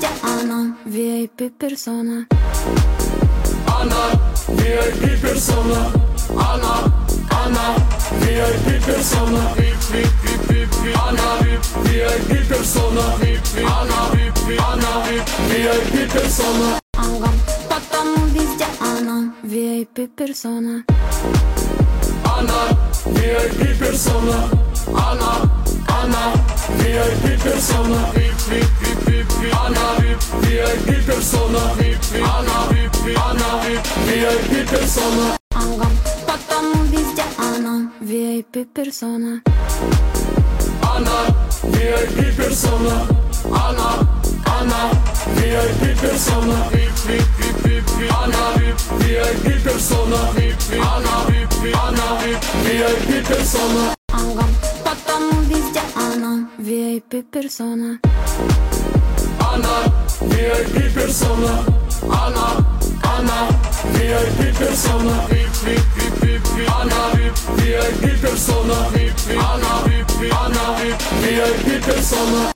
везде она, VIP персона. Она VIP персона. Она VIP персона. Она VIP персона. Она VIP персона. Ага, потому везде она, VIP персона. Она VIP персона. Она VIP персона. Она VIP персона. Она VIP персона. Ага, потому везде она, VIP персона. Она VIP персона. Она VIP персона. Она VIP персона. Она VIP персона. Ага, потому везде она, VIP персона. Она VIP персона. Она VIP персона. Она VIP персона. Она VIP персона.